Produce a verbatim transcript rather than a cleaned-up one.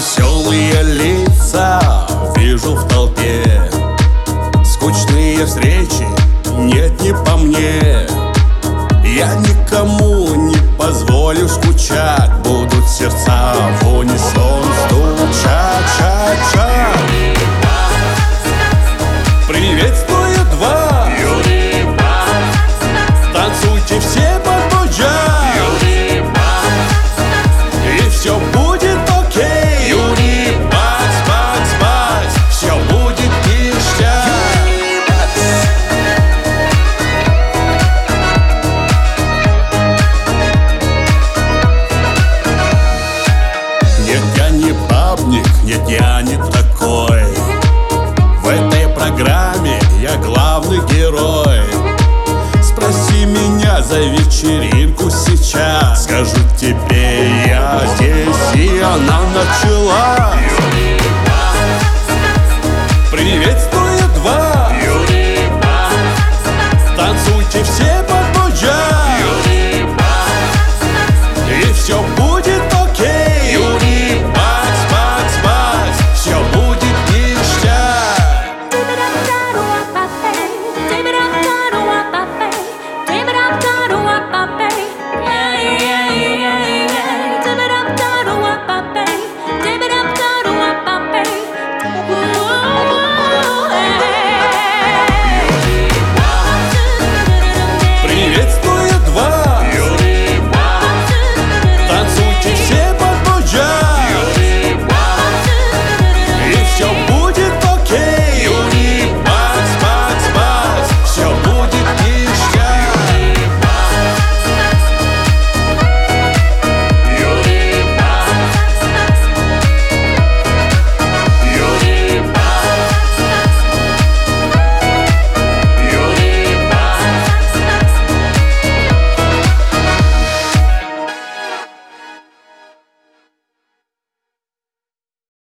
Веселые лица вижу в толпе, скучные встречи нет, не по мне. Я никому не позволю скучать, будут сердца в унисон стучать, чат, чат. Приветствую два, танцуйте все под джаз, и все будет окей. Юрий Бакс, Бакс, Бакс, все будет ништяк. Нет, я не бабник, нет, я не такой. В этой программе я главный герой. Спроси меня за вечеринку сейчас, скажу тебе я здесь, и она началась.